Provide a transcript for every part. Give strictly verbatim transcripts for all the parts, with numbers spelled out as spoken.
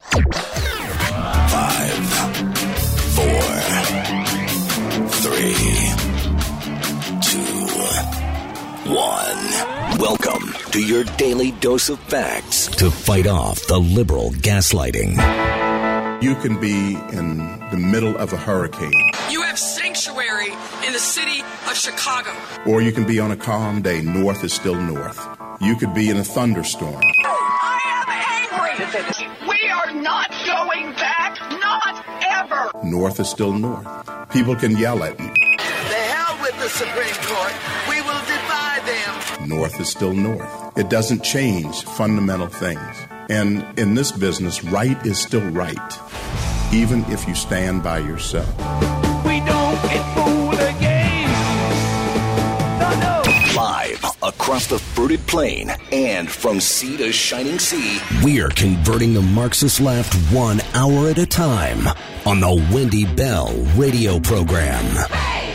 Five, four, three, two, one. Welcome to your daily dose of facts to fight off the liberal gaslighting. You can be in the middle of a hurricane. You have sanctuary in the city of Chicago. Or you can be on a calm day. North is still north. You could be in a thunderstorm. I am angry. We are not going back. Not ever. North is still north. People can yell at you. The hell with the Supreme Court. We will defy them. North is still north. It doesn't change fundamental things. And in this business, right is still right, even if you stand by yourself. We don't get fooled again. No, no. Live across the fruited plain and from sea to shining sea, we're converting the Marxist left one hour at a time on the Wendy Bell radio program. Hey!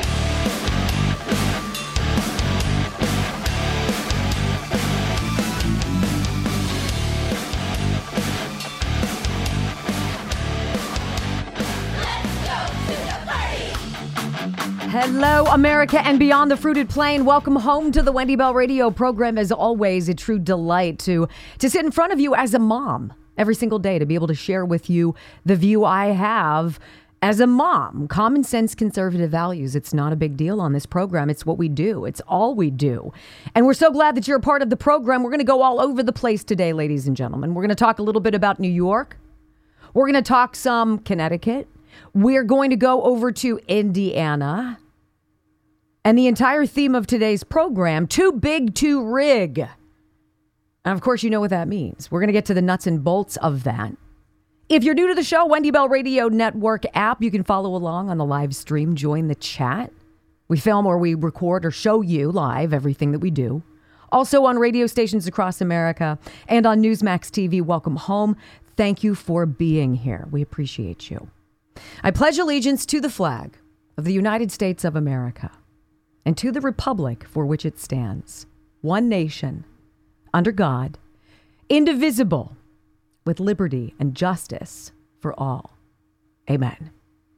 Hello, America and beyond the fruited plain. Welcome home to the Wendy Bell radio program. As always, a true delight to, to sit in front of you as a mom every single day, to be able to share with you the view I have as a mom. Common sense, conservative values. It's not a big deal on this program. It's what we do. It's all we do. And we're so glad that you're a part of the program. We're going to go all over the place today, ladies and gentlemen. We're going to talk a little bit about New York. We're going to talk some Connecticut. We're going to go over to Indiana. And the entire theme of today's program, too big to rig. And of course, you know what that means. We're going to get to the nuts and bolts of that. If you're new to the show, Wendy Bell Radio Network app, you can follow along on the live stream. Join the chat. We film or we record or show you live everything that we do. Also on radio stations across America and on Newsmax T V. Welcome home. Thank you for being here. We appreciate you. I pledge allegiance to the flag of the United States of America and to the republic for which it stands, one nation, under God, indivisible, with liberty and justice for all. Amen.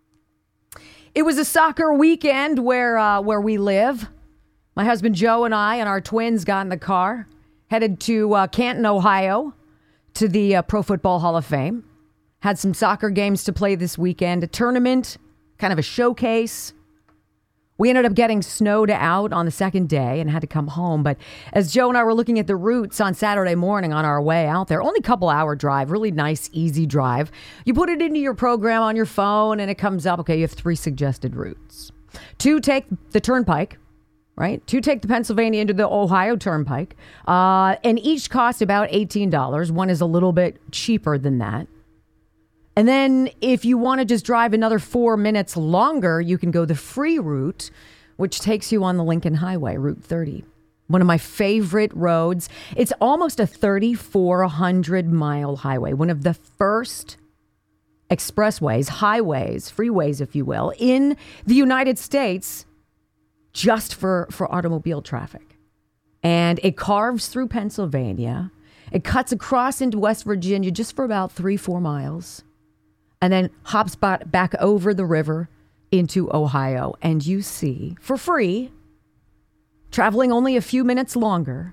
It was a soccer weekend where uh, where we live. My husband Joe and I and our twins got in the car, headed to uh, Canton, Ohio, to the uh, Pro Football Hall of Fame. Had some soccer games to play this weekend, a tournament, kind of a showcase. We ended up getting snowed out on the second day and had to come home. But as Joe and I were looking at the routes on Saturday morning on our way out there, only a couple hour drive, really nice, easy drive. You put it into your program on your phone and it comes up, okay, you have three suggested routes. Two take the turnpike, right? Two take the Pennsylvania into the Ohio turnpike. Uh, and each cost about eighteen dollars. One is a little bit cheaper than that. And then if you want to just drive another four minutes longer, you can go the free route, which takes you on the Lincoln Highway, Route thirty. One of my favorite roads. It's almost a thirty-four hundred mile highway. One of the first expressways, highways, freeways, if you will, in the United States just for, for automobile traffic. And it carves through Pennsylvania. It cuts across into West Virginia just for about three, four miles. And then hops back over the river into Ohio. And you see, for free, traveling only a few minutes longer,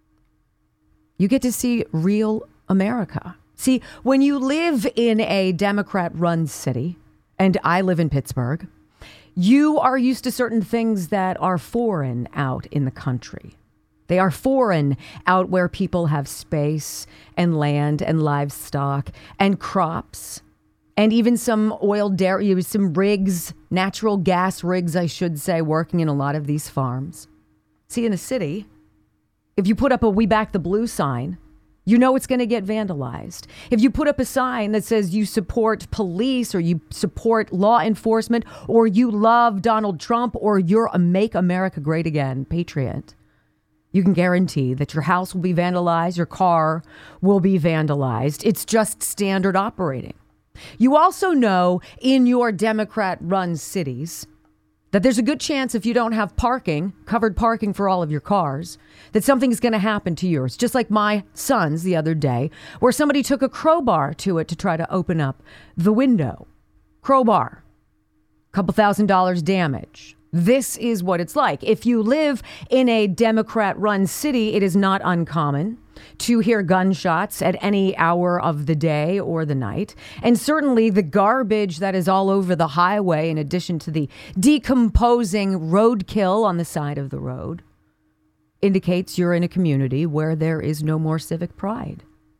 you get to see real America. See, when you live in a Democrat-run city, and I live in Pittsburgh, you are used to certain things that are foreign out in the country. They are foreign out where people have space and land and livestock and crops. And even some oil dairy, some rigs, natural gas rigs, I should say, working in a lot of these farms. See, in the city, if you put up a "We Back the Blue" sign, you know it's going to get vandalized. If you put up a sign that says you support police or you support law enforcement or you love Donald Trump or you're a Make America Great Again patriot, you can guarantee that your house will be vandalized, your car will be vandalized. It's just standard operating. You also know in your Democrat-run cities that there's a good chance if you don't have parking, covered parking for all of your cars, that something's going to happen to yours. Just like my son's the other day, where somebody took a crowbar to it to try to open up the window. Crowbar. Couple thousand dollars damage. This is what it's like. If you live in a Democrat-run city, it is not uncommon to hear gunshots at any hour of the day or the night. And certainly the garbage that is all over the highway, in addition to the decomposing roadkill on the side of the road, indicates you're in a community where there is no more civic pride,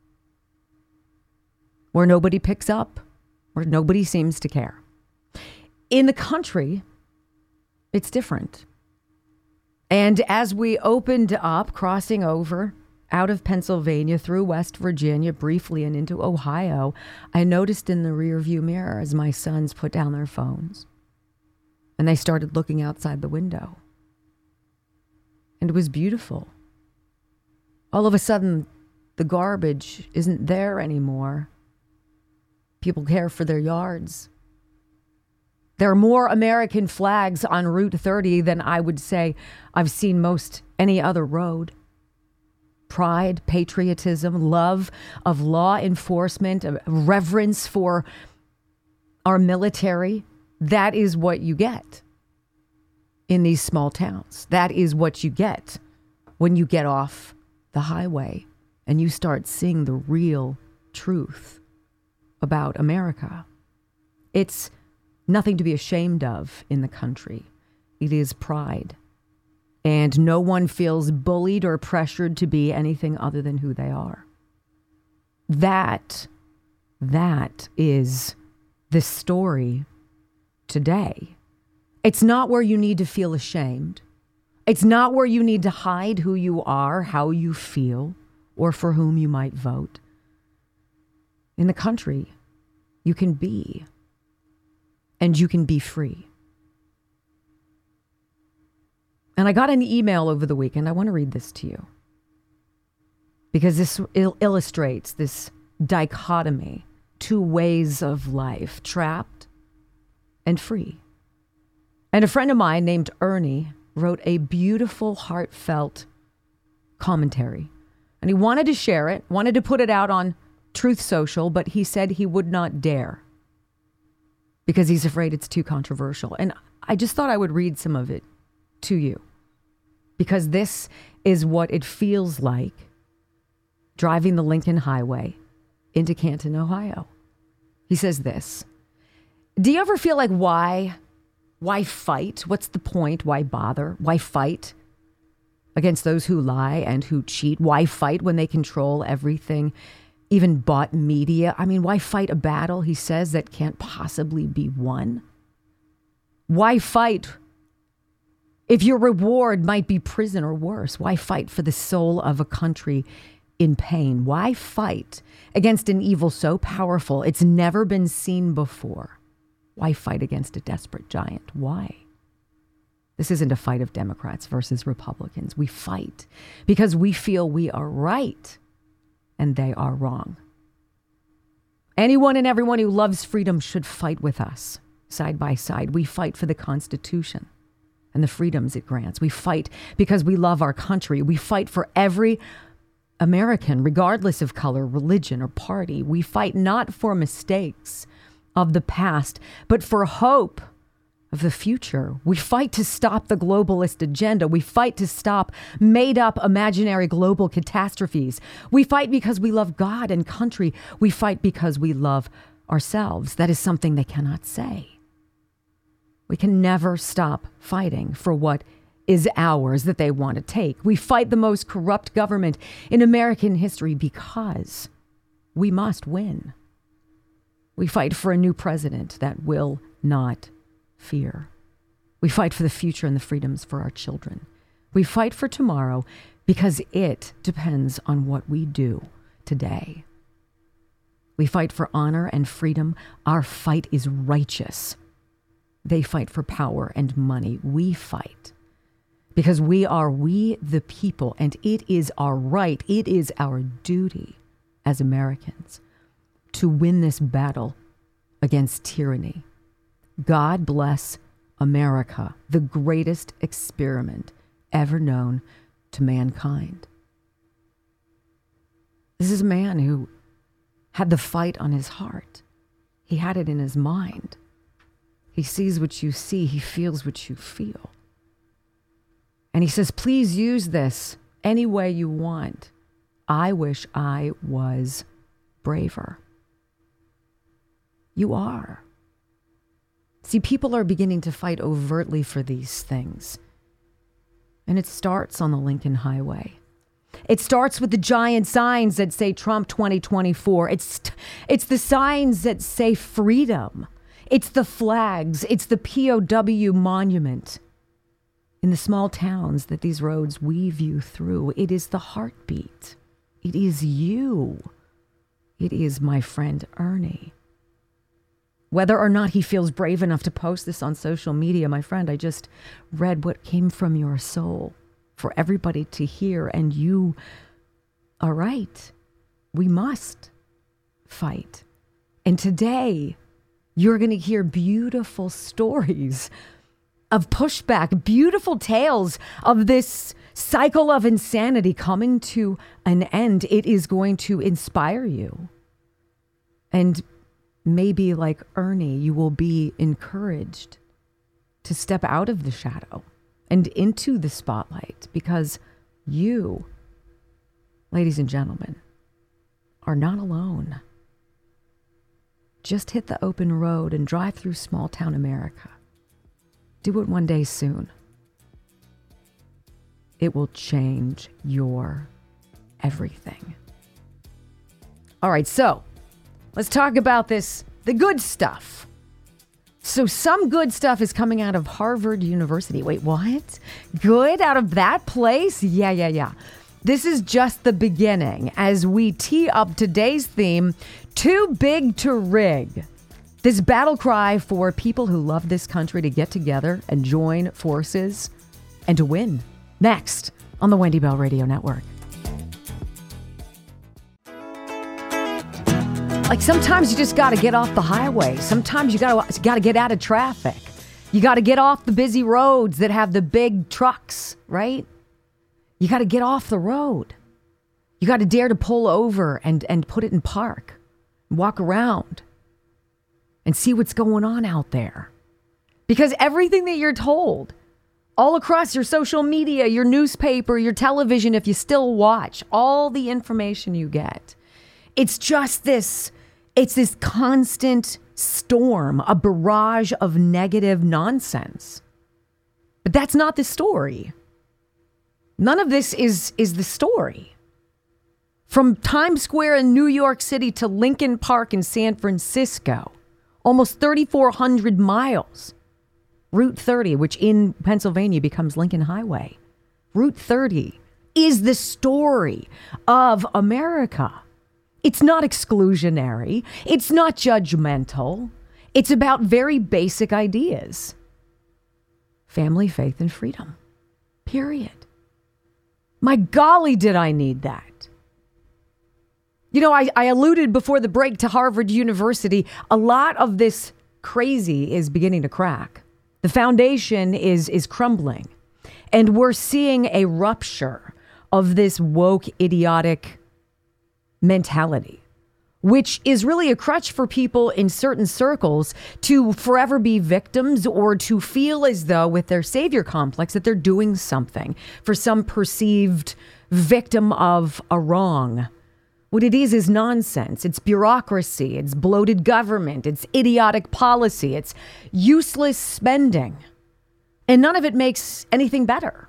where nobody picks up, where nobody seems to care. In the country, it's different. And as we opened up, crossing over out of Pennsylvania through West Virginia briefly and into Ohio, I noticed in the rearview mirror as my sons put down their phones and they started looking outside the window. And it was beautiful. All of a sudden, the garbage isn't there anymore. People care for their yards. There are more American flags on Route thirty than I would say I've seen most any other road. Pride, patriotism, love of law enforcement, reverence for our military. That is what you get in these small towns. That is what you get when you get off the highway and you start seeing the real truth about America. It's nothing to be ashamed of in the country. It is pride. And no one feels bullied or pressured to be anything other than who they are. That, that is the story today. It's not where you need to feel ashamed. It's not where you need to hide who you are, how you feel, or for whom you might vote. In the country, you can be. And you can be free. And I got an email over the weekend. I want to read this to you. Because this il- illustrates this dichotomy. Two ways of life. Trapped and free. And a friend of mine named Ernie wrote a beautiful, heartfelt commentary. And he wanted to share it. Wanted to put it out on Truth Social. But he said he would not dare. Because he's afraid it's too controversial. And I just thought I would read some of it to you. Because this is what it feels like driving the Lincoln Highway into Canton, Ohio. He says this. Do you ever feel like why? Why fight? What's the point? Why bother? Why fight against those who lie and who cheat? Why fight when they control everything? Even bought media. I mean, why fight a battle, he says, that can't possibly be won? Why fight if your reward might be prison or worse? Why fight for the soul of a country in pain? Why fight against an evil so powerful it's never been seen before? Why fight against a desperate giant? Why? This isn't a fight of Democrats versus Republicans. We fight because we feel we are right. And they are wrong. Anyone and everyone who loves freedom should fight with us, side by side. We fight for the Constitution and the freedoms it grants. We fight because we love our country. We fight for every American, regardless of color, religion, or party. We fight not for mistakes of the past, but for hope of the future. We fight to stop the globalist agenda. We fight to stop made-up imaginary global catastrophes. We fight because we love God and country. We fight because we love ourselves. That is something they cannot say. We can never stop fighting for what is ours that they want to take. We fight the most corrupt government in American history because we must win. We fight for a new president that will not fear. We fight for the future and the freedoms for our children. We fight for tomorrow because it depends on what we do today. We fight for honor and freedom. Our fight is righteous. They fight for power and money. We fight because we are we the people, and it is our right, it is our duty as Americans to win this battle against tyranny. God bless America, the greatest experiment ever known to mankind. This is a man who had the fight on his heart. He had it in his mind. He sees what you see. He feels what you feel. And he says, please use this any way you want. I wish I was braver. You are. See, people are beginning to fight overtly for these things. And it starts on the Lincoln Highway. It starts with the giant signs that say Trump twenty twenty-four. It's, it's the signs that say freedom. It's the flags. It's the P O W monument. In the small towns that these roads weave you through, it is the heartbeat. It is you. It is my friend Ernie. Whether or not he feels brave enough to post this on social media, my friend, I just read what came from your soul for everybody to hear. And you are right. We must fight. And today, you're going to hear beautiful stories of pushback, beautiful tales of this cycle of insanity coming to an end. It is going to inspire you. And maybe like Ernie, you will be encouraged to step out of the shadow and into the spotlight, because you, ladies and gentlemen, are not alone. Just hit the open road and drive through small town America. Do it one day soon. It will change your everything. All right, so let's talk about this, the good stuff. So some good stuff is coming out of Harvard University. Wait, what? Good out of that place? Yeah, yeah, yeah. This is just the beginning as we tee up today's theme, Too Big to Rig. This battle cry for people who love this country to get together and join forces and to win. Next on the Wendy Bell Radio Network. Like sometimes you just got to get off the highway. Sometimes you got to got to get out of traffic. You got to get off the busy roads that have the big trucks, right? You got to get off the road. You got to dare to pull over and, and put it in park. Walk around and see what's going on out there. Because everything that you're told, all across your social media, your newspaper, your television, if you still watch, all the information you get, it's just this, it's this constant storm, a barrage of negative nonsense. But that's not the story. None of this is, is the story. From Times Square in New York City to Lincoln Park in San Francisco, almost thirty-four hundred miles. Route thirty, which in Pennsylvania becomes Lincoln Highway. Route thirty is the story of America. It's not exclusionary. It's not judgmental. It's about very basic ideas. Family, faith, and freedom. Period. My golly, did I need that. You know, I, I alluded before the break to Harvard University. A lot of this crazy is beginning to crack. The foundation is, is crumbling. And we're seeing a rupture of this woke, idiotic mentality, which is really a crutch for people in certain circles to forever be victims or to feel as though with their savior complex that they're doing something for some perceived victim of a wrong. What it is is nonsense. It's bureaucracy. It's bloated government. It's idiotic policy. It's useless spending. And none of it makes anything better.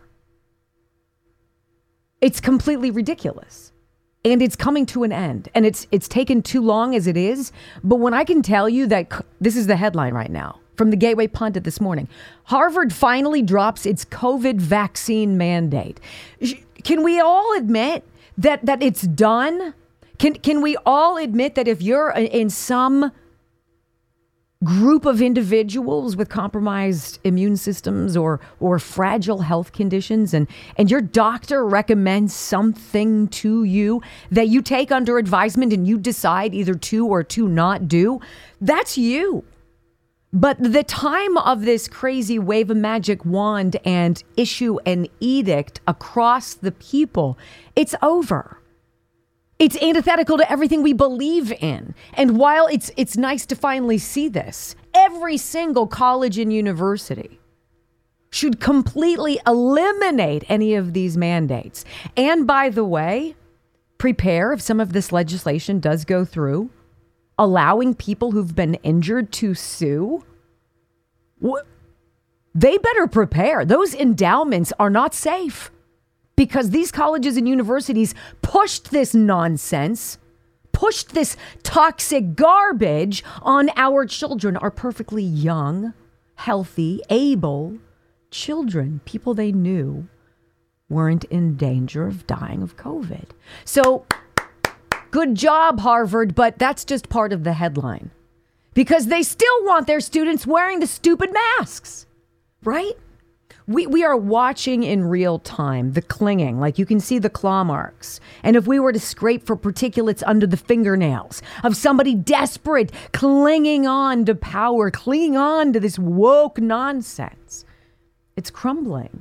It's completely ridiculous. And it's coming to an end. And it's it's taken too long as it is. But when I can tell you that c- this is the headline right now from the Gateway Pundit this morning. Harvard finally drops its COVID vaccine mandate. Can we all admit that that it's done? Can can we all admit that if you're in some group of individuals with compromised immune systems or or fragile health conditions and and your doctor recommends something to you that you take under advisement and you decide either to or to not do, that's you. But the time of this crazy wave a magic wand and issue an edict across the people, it's over. It's antithetical to everything we believe in. And while it's it's nice to finally see this, every single college and university should completely eliminate any of these mandates. And by the way, prepare if some of this legislation does go through, allowing people who've been injured to sue. What? They better prepare. Those endowments are not safe because these colleges and universities pushed this nonsense, pushed this toxic garbage on our children, our perfectly young, healthy, able children, people they knew weren't in danger of dying of COVID. So good job, Harvard, but that's just part of the headline because they still want their students wearing the stupid masks, right? We we are watching in real time the clinging, like you can see the claw marks. And if we were to scrape for particulates under the fingernails of somebody desperate, clinging on to power, clinging on to this woke nonsense, it's crumbling.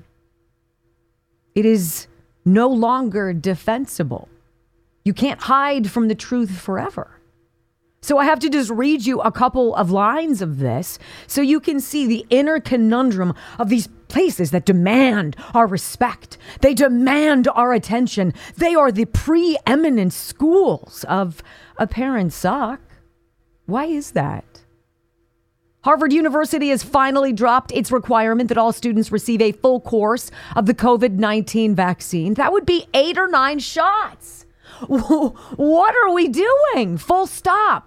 It is no longer defensible. You can't hide from the truth forever. So I have to just read you a couple of lines of this so you can see the inner conundrum of these places that demand our respect. They demand our attention. They are the preeminent schools of a parent suck. Why is that? Harvard University has finally dropped its requirement that all students receive a full course of the COVID nineteen vaccine. That would be eight or nine shots. What are we doing? Full stop.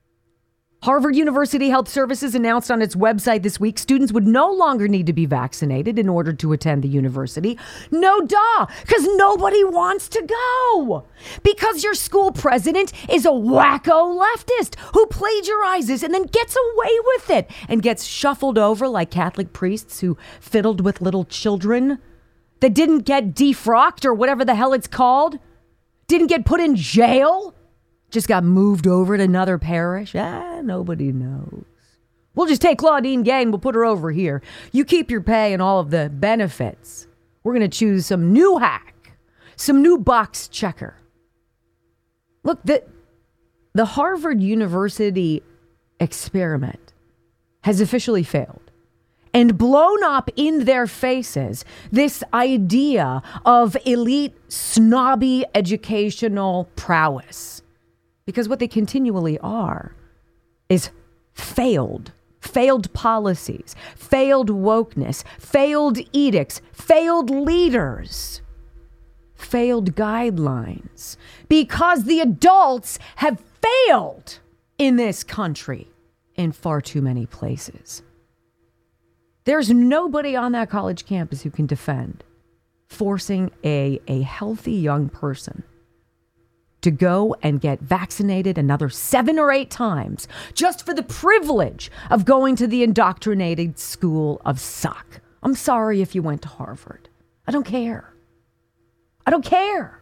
Harvard University Health Services announced on its website this week students would no longer need to be vaccinated in order to attend the university. No duh, because nobody wants to go. Because your school president is a wacko leftist who plagiarizes and then gets away with it and gets shuffled over like Catholic priests who fiddled with little children that didn't get defrocked or whatever the hell it's called, didn't get put in jail. Just got moved over to another parish. Ah, nobody knows. We'll just take Claudine Gay and we'll put her over here. You keep your pay and all of the benefits. We're going to choose some new hack, some new box checker. Look, the, the Harvard University experiment has officially failed and blown up in their faces this idea of elite, snobby educational prowess. Because what they continually are is failed, failed policies, failed wokeness, failed edicts, failed leaders, failed guidelines. Because the adults have failed in this country in far too many places. There's nobody on that college campus who can defend forcing a, a healthy young person to go and get vaccinated another seven or eight times just for the privilege of going to the indoctrinated school of suck. I'm sorry if you went to Harvard. I don't care. I don't care.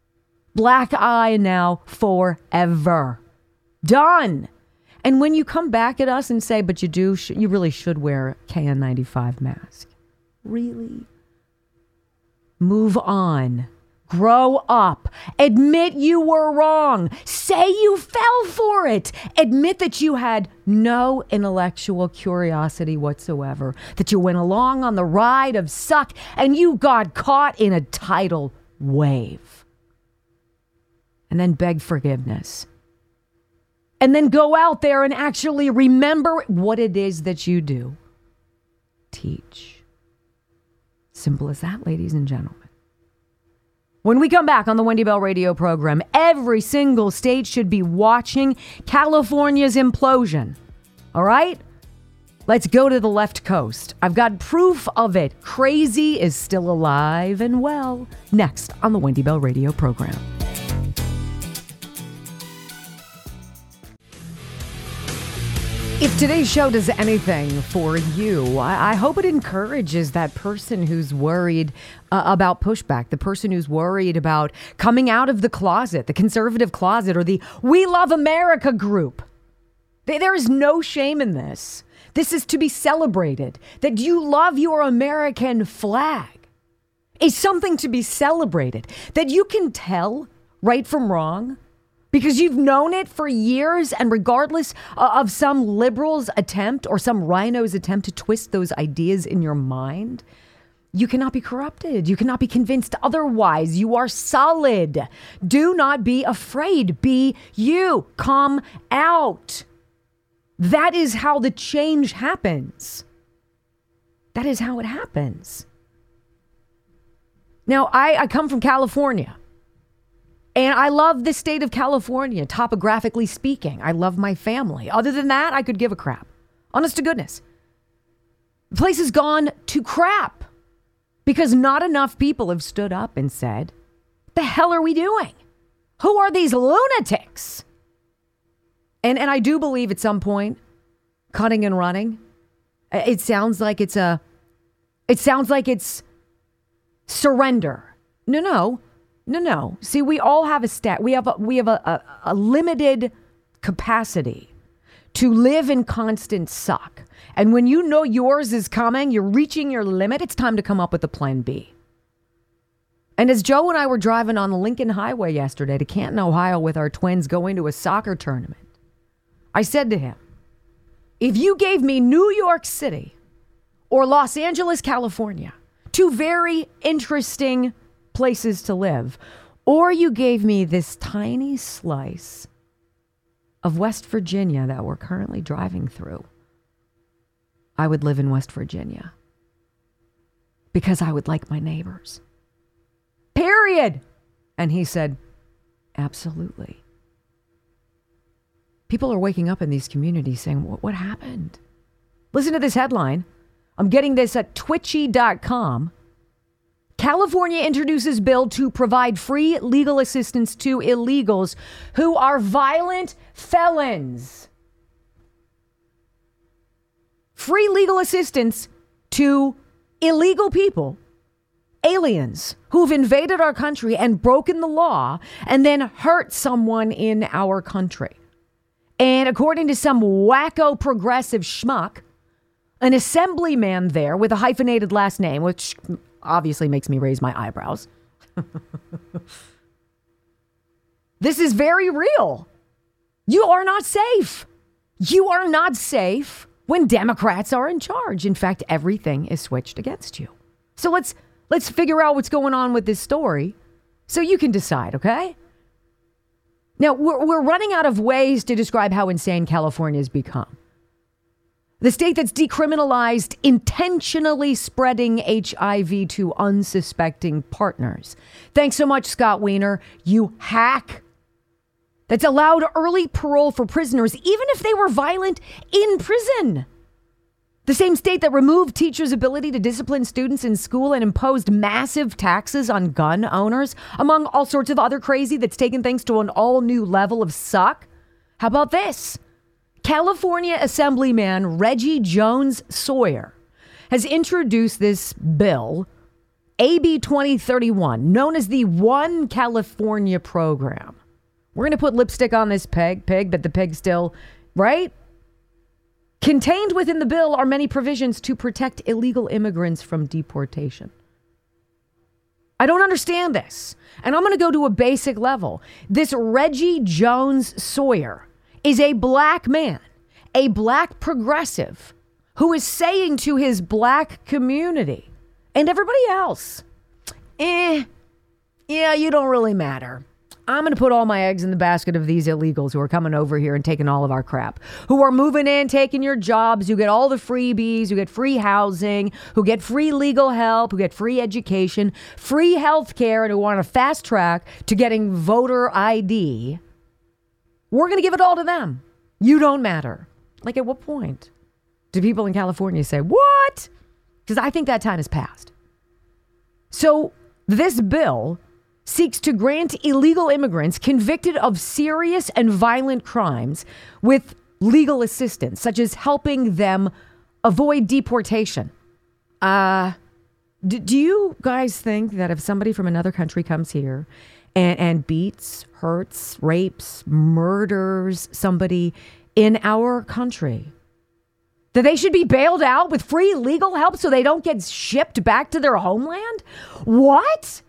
Black eye now forever. Done. And when you come back at us and say, but you do, sh- you really should wear a K N ninety-five mask. Really? Move on. Grow up. Admit you were wrong. Say you fell for it. Admit that you had no intellectual curiosity whatsoever, that you went along on the ride of suck and you got caught in a tidal wave. And then beg forgiveness. And then go out there and actually remember what it is that you do. Teach. Simple as that, ladies and gentlemen. When we come back on the Wendy Bell radio program, every single state should be watching California's implosion. All right? Let's go to the left coast. I've got proof of it. Crazy is still alive and well. Next on the Wendy Bell radio program. If today's show does anything for you, I, I hope it encourages that person who's worried uh, about pushback, the person who's worried about coming out of the closet, the conservative closet, or the We Love America group. They, there is no shame in this. This is to be celebrated. That you love your American flag is something to be celebrated. That you can tell right from wrong because you've known it for years, and regardless of some liberal's attempt or some rhino's attempt to twist those ideas in your mind, you cannot be corrupted. You cannot be convinced otherwise. You are solid. Do not be afraid. Be you. Come out. That is how the change happens. That is how it happens. Now, I, I come from California, and I love the state of California, topographically speaking. I love my family. Other than that, I could give a crap. Honest to goodness. The place has gone to crap because not enough people have stood up and said, the hell are we doing? Who are these lunatics? And and I do believe at some point, cutting and running, it sounds like it's a, it sounds like it's surrender. No, no, no, no. See, we all have a stat. We have a, we have a, a, a limited capacity to live in constant suck. And when you know yours is coming, you're reaching your limit, it's time to come up with a plan B. And as Joe and I were driving on the Lincoln Highway yesterday to Canton, Ohio with our twins going to a soccer tournament, I said to him, if you gave me New York City or Los Angeles, California, two very interesting places to live, or you gave me this tiny slice of West Virginia that we're currently driving through, I would live in West Virginia because I would like my neighbors. Period. And he said, absolutely. People are waking up in these communities saying, what, what happened? Listen to this headline. I'm getting this at twitchy dot com. California introduces bill to provide free legal assistance to illegals who are violent felons. Free legal assistance to illegal people, aliens who've invaded our country and broken the law and then hurt someone in our country. And according to some wacko progressive schmuck, an assemblyman there with a hyphenated last name, which obviously makes me raise my eyebrows. This is very real. You are not safe. You are not safe when Democrats are in charge. In fact, everything is switched against you. So let's let's figure out what's going on with this story so you can decide, okay? Now, we're, we're running out of ways to describe how insane California has become. The state that's decriminalized intentionally spreading H I V to unsuspecting partners. Thanks so much, Scott Wiener, you hack. That's allowed early parole for prisoners, even if they were violent in prison. The same state that removed teachers' ability to discipline students in school and imposed massive taxes on gun owners, among all sorts of other crazy that's taken things to an all new level of suck. How about this? California Assemblyman Reggie Jones Sawyer has introduced this bill, A B twenty thirty-one, known as the One California Program. We're going to put lipstick on this peg, pig, but the pig still, right? Contained within the bill are many provisions to protect illegal immigrants from deportation. I don't understand this. And I'm going to go to a basic level. This Reggie Jones Sawyer is a black man, a black progressive, who is saying to his black community and everybody else, eh, yeah, you don't really matter. I'm going to put all my eggs in the basket of these illegals who are coming over here and taking all of our crap, who are moving in, taking your jobs, who get all the freebies, who get free housing, who get free legal help, who get free education, free health care, and who want a fast track to getting voter I D. We're going to give it all to them. You don't matter. Like, at what point do people in California say, what? Because I think that time has passed. So this bill seeks to grant illegal immigrants convicted of serious and violent crimes with legal assistance, such as helping them avoid deportation. Uh, d- do you guys think that if somebody from another country comes here and, and beats, hurts, rapes, murders somebody in our country, That they should be bailed out with free legal help so they don't get shipped back to their homeland? What?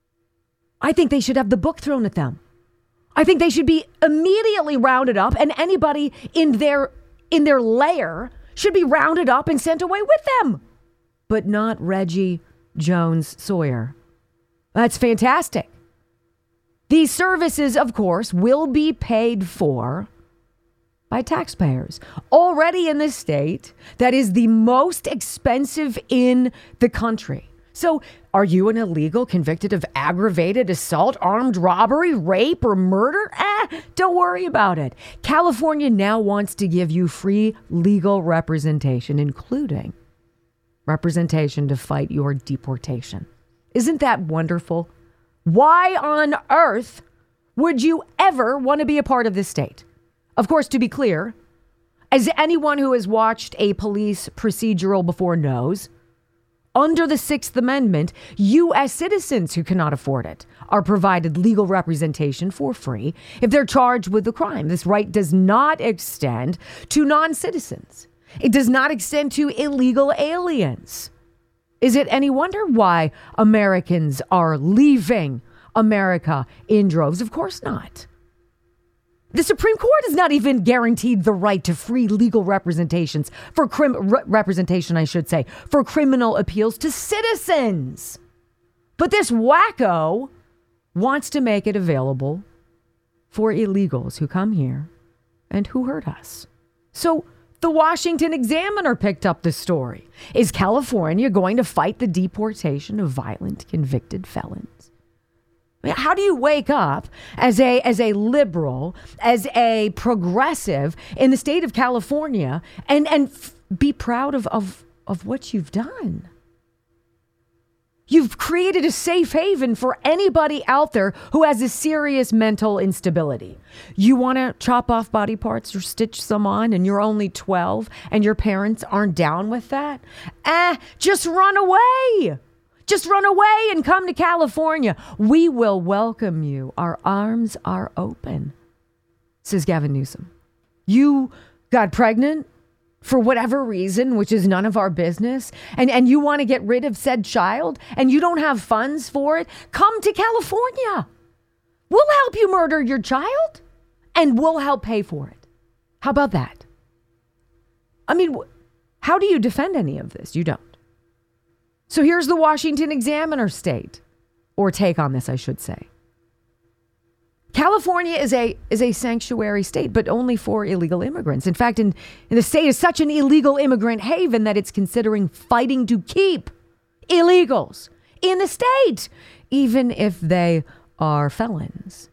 I think they should have the book thrown at them. I think they should be immediately rounded up, and anybody in their in their lair should be rounded up and sent away with them. But not Reggie Jones Sawyer. That's fantastic. These services, of course, will be paid for by taxpayers. Already in this state that is the most expensive in the country. So are you an illegal convicted of aggravated assault, armed robbery, rape, or murder? Eh, don't worry about it. California now wants to give you free legal representation, including representation to fight your deportation. Isn't that wonderful? Why on earth would you ever want to be a part of this state? Of course, to be clear, as anyone who has watched a police procedural before knows, under the Sixth Amendment, U S citizens who cannot afford it are provided legal representation for free if they're charged with a crime. This right does not extend to non-citizens. It does not extend to illegal aliens. Is it any wonder why Americans are leaving America in droves? Of course not. The Supreme Court is not even guaranteed the right to free legal representations for crim- re- representation, I should say, for criminal appeals to citizens. But this wacko wants to make it available for illegals who come here and who hurt us. So the Washington Examiner picked up the story. Is California going to fight the deportation of violent convicted felons? How do you wake up as a as a liberal, as a progressive in the state of California and, and f- be proud of, of, of what you've done? You've created a safe haven for anybody out there who has a serious mental instability. You want to chop off body parts or stitch some on and you're only twelve and your parents aren't down with that? Eh, just run away. Just run away and come to California. We will welcome you. Our arms are open, says Gavin Newsom. You got pregnant for whatever reason, which is none of our business, and, and you want to get rid of said child, and you don't have funds for it, come to California. We'll help you murder your child, and we'll help pay for it. How about that? I mean, how do you defend any of this? You don't. So here's the Washington Examiner state, or take on this, I should say. California is a is a sanctuary state, but only for illegal immigrants. In fact, in, in the state is such an illegal immigrant haven that it's considering fighting to keep illegals in the state, even if they are felons.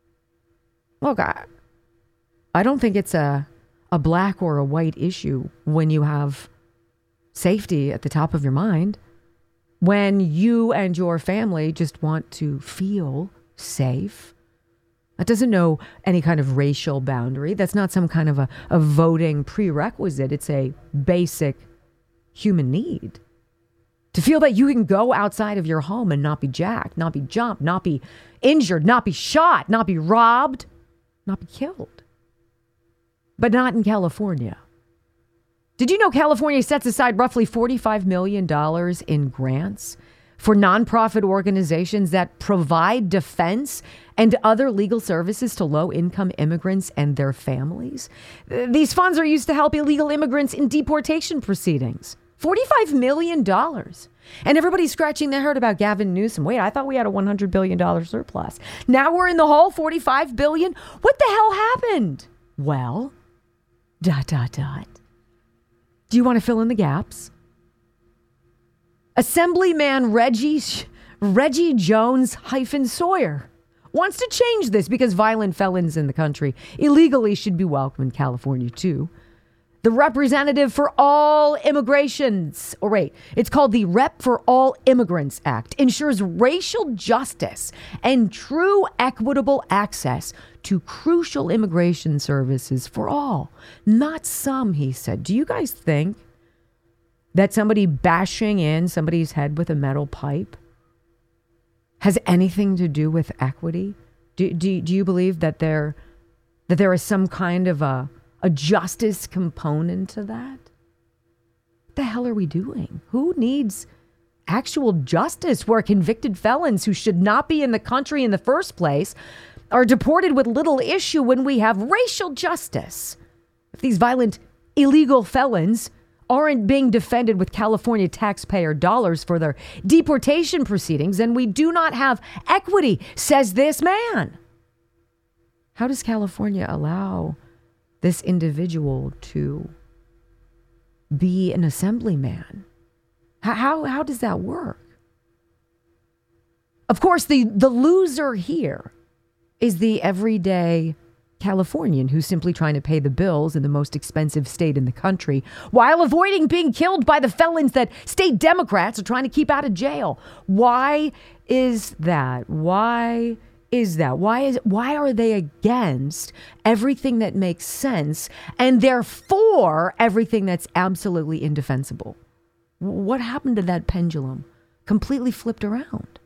Look, I, I don't think it's a a black or a white issue when you have safety at the top of your mind. When you and your family just want to feel safe. That doesn't know any kind of racial boundary. That's not some kind of a, a voting prerequisite. It's a basic human need. To feel that you can go outside of your home and not be jacked, not be jumped, not be injured, not be shot, not be robbed, not be killed. But not in California. Did you know California sets aside roughly forty-five million dollars in grants for nonprofit organizations that provide defense and other legal services to low-income immigrants and their families? These funds are used to help illegal immigrants in deportation proceedings. forty-five million dollars. And everybody's scratching their head about Gavin Newsom. Wait, I thought we had a one hundred billion dollars surplus. Now we're in the hole, forty-five billion dollars? What the hell happened? Well, dot, dot, dot. Do you want to fill in the gaps? Assemblyman Reggie Reggie Jones hyphen Sawyer wants to change this because violent felons in the country illegally should be welcome in California too. The Representative for All Immigrations, or wait, it's called the Rep for All Immigrants Act, ensures racial justice and true equitable access to crucial immigration services for all, not some, he said. Do you guys think that somebody bashing in somebody's head with a metal pipe has anything to do with equity? Do, do, do you believe that there, that there is some kind of a, a justice component to that? the hell are we doing? Who needs actual justice where convicted felons who should not be in the country in the first place are deported with little issue when we have racial justice? If these violent, illegal felons aren't being defended with California taxpayer dollars for their deportation proceedings, then we do not have equity, says this man. How does California allow this individual to be an assemblyman? How, how, how does that work? Of course, the, the loser here is the everyday Californian who's simply trying to pay the bills in the most expensive state in the country while avoiding being killed by the felons that state Democrats are trying to keep out of jail. Why is that? Why is that? Why is why are they against everything that makes sense and therefore everything that's absolutely indefensible? What happened to that pendulum? Completely flipped around.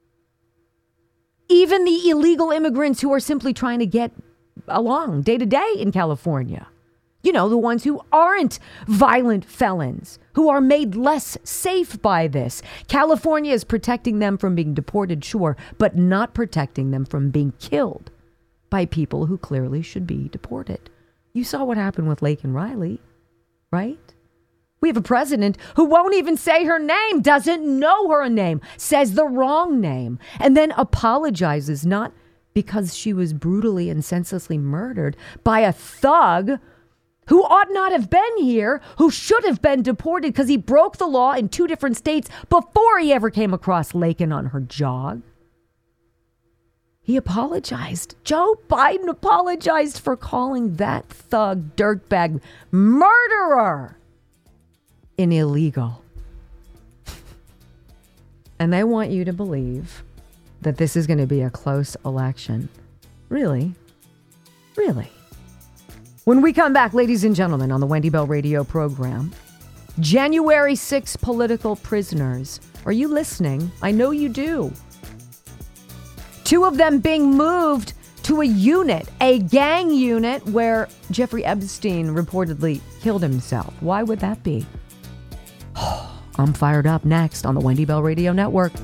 Even the illegal immigrants who are simply trying to get along day to day in California. You know, the ones who aren't violent felons, who are made less safe by this. California is protecting them from being deported, sure, but not protecting them from being killed by people who clearly should be deported. You saw what happened with Laken Riley, right? We have a president who won't even say her name, doesn't know her name, says the wrong name, and then apologizes, not because she was brutally and senselessly murdered by a thug who ought not have been here, who should have been deported because he broke the law in two different states before he ever came across Laken on her jog. He apologized. Joe Biden apologized for calling that thug, dirtbag, murderer an illegal. And they want you to believe that this is going to be a close election. Really? Really? When we come back, ladies and gentlemen, on the Wendy Bell radio program, January sixth political prisoners. Are you listening? I know you do. Two of them being moved to a unit, a gang unit where Jeffrey Epstein reportedly killed himself. Why would that be? I'm fired up. Next on the Wendy Bell Radio Network.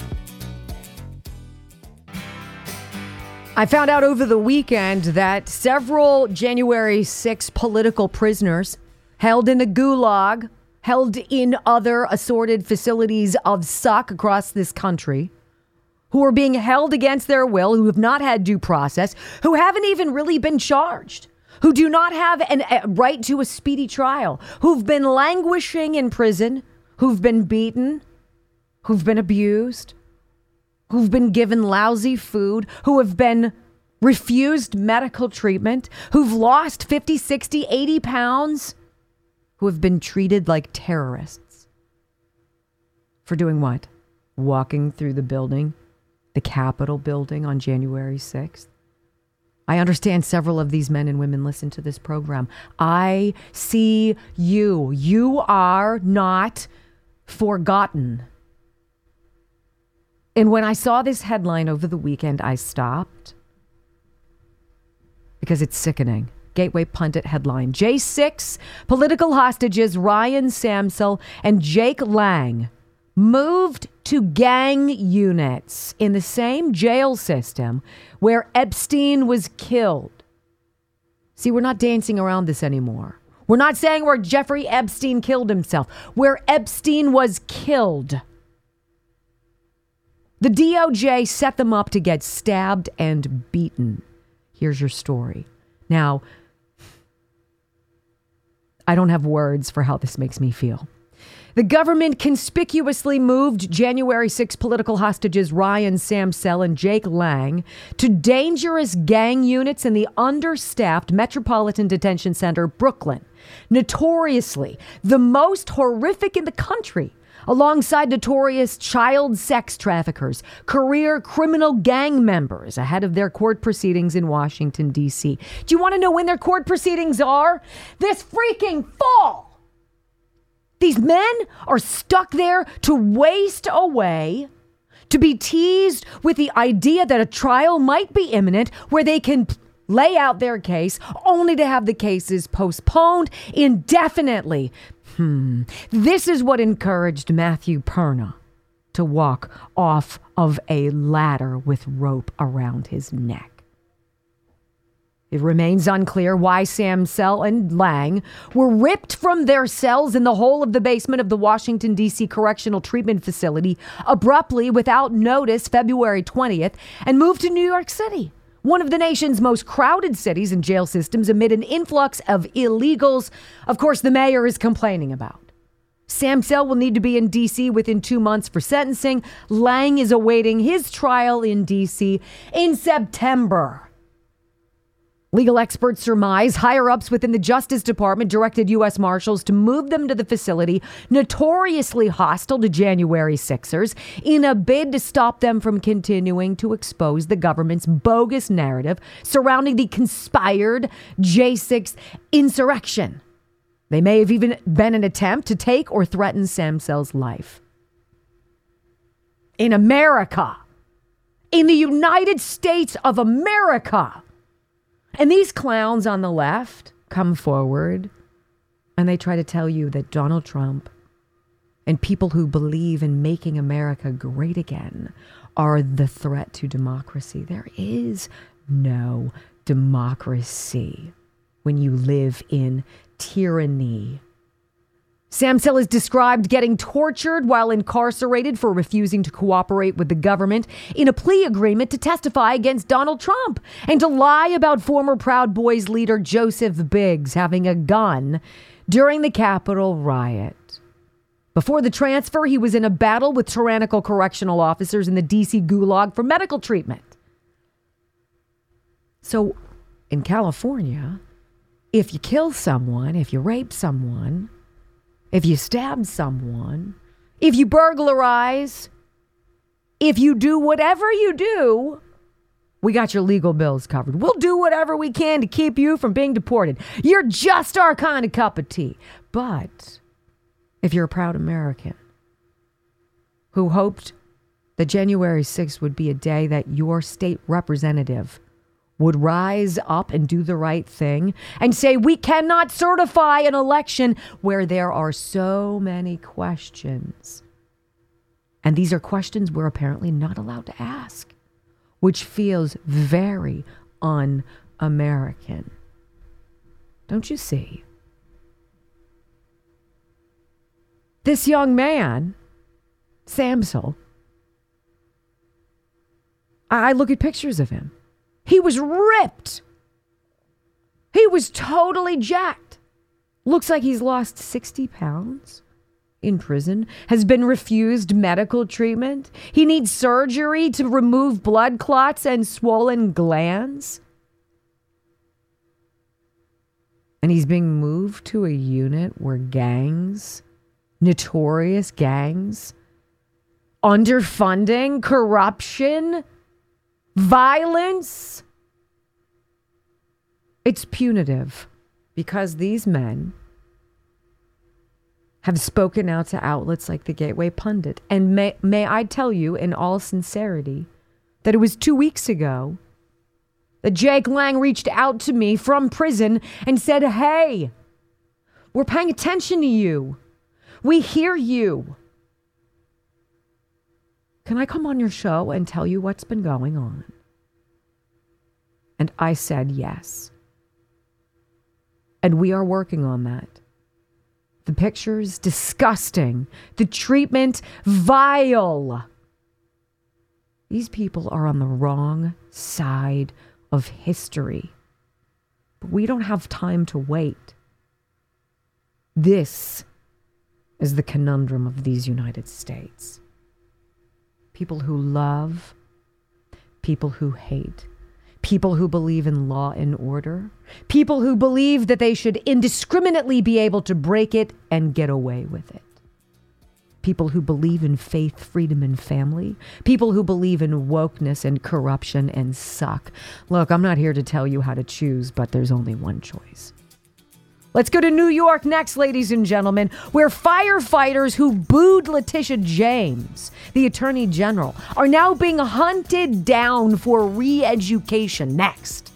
I found out over the weekend that several January sixth political prisoners held in the gulag, held in other assorted facilities of suck across this country, who are being held against their will, who have not had due process, who haven't even really been charged, who do not have an, a right to a speedy trial, who've been languishing in prison, who've been beaten, who've been abused, who've been given lousy food, who have been refused medical treatment, who've lost fifty, sixty, eighty pounds, who have been treated like terrorists. For doing what? Walking through the building, the Capitol building on January sixth. I understand several of these men and women listen to this program. I see you. You are not forgotten. And when I saw this headline over the weekend, I stopped because it's sickening. Gateway Pundit headline. J six political hostages Ryan Samsel and Jake Lang moved to gang units in the same jail system where Epstein was killed. See, we're not dancing around this anymore. We're not saying where Jeffrey Epstein killed himself, where Epstein was killed. The D O J set them up to get stabbed and beaten. Here's your story. Now, I don't have words for how this makes me feel. The government conspicuously moved January sixth political hostages Ryan Samsel and Jake Lang to dangerous gang units in the understaffed Metropolitan Detention Center, Brooklyn. Notoriously the most horrific in the country, alongside notorious child sex traffickers, career criminal gang members ahead of their court proceedings in Washington, D C. Do you want to know when their court proceedings are? This freaking fall! These men are stuck there to waste away, to be teased with the idea that a trial might be imminent where they can lay out their case, only to have the cases postponed indefinitely. Hmm. This is what encouraged Matthew Perna to walk off of a ladder with rope around his neck. It remains unclear why Samsel and Lang were ripped from their cells in the hole of the basement of the Washington, D C Correctional Treatment Facility abruptly without notice February twentieth and moved to New York City, one of the nation's most crowded cities and jail systems, amid an influx of illegals, of course, the mayor is complaining about. Samsel will need to be in D C within two months for sentencing. Lang is awaiting his trial in D C in September. Legal experts surmise higher-ups within the Justice Department directed U S Marshals to move them to the facility, notoriously hostile to January sixers, in a bid to stop them from continuing to expose the government's bogus narrative surrounding the conspired J six insurrection. They may have even been an attempt to take or threaten Samsel's life. In America, in the United States of America. And these clowns on the left come forward and they try to tell you that Donald Trump and people who believe in making America great again are the threat to democracy. There is no democracy when you live in tyranny. Samsel is described getting tortured while incarcerated for refusing to cooperate with the government in a plea agreement to testify against Donald Trump and to lie about former Proud Boys leader Joseph Biggs having a gun during the Capitol riot. Before the transfer, he was in a battle with tyrannical correctional officers in the D C Gulag for medical treatment. So, in California, if you kill someone, if you rape someone, if you stab someone, if you burglarize, if you do whatever you do, we got your legal bills covered. We'll do whatever we can to keep you from being deported. You're just our kind of cup of tea. But if you're a proud American who hoped that January sixth would be a day that your state representative would rise up and do the right thing and say, we cannot certify an election where there are so many questions. And these are questions we're apparently not allowed to ask, which feels very un-American. Don't you see? This young man, Samsel, I look at pictures of him. He was ripped. He was totally jacked. Looks like he's lost sixty pounds in prison, has been refused medical treatment. He needs surgery to remove blood clots and swollen glands. And he's being moved to a unit where gangs, notorious gangs, underfunding, corruption, violence. It's punitive because these men have spoken out to outlets like the Gateway Pundit. And may, may I tell you in all sincerity that it was two weeks ago that Jake Lang reached out to me from prison and said, hey, we're paying attention to you. We hear you. Can I come on your show and tell you what's been going on? And I said yes. And we are working on that. The pictures, disgusting. The treatment, vile. These people are on the wrong side of history. But we don't have time to wait. This is the conundrum of these United States. People who love, people who hate, people who believe in law and order, people who believe that they should indiscriminately be able to break it and get away with it. People who believe in faith, freedom, and family. People who believe in wokeness and corruption and suck. Look, I'm not here to tell you how to choose, but there's only one choice. Let's go to New York next, ladies and gentlemen, where firefighters who booed Letitia James, the Attorney General, are now being hunted down for re-education. Next.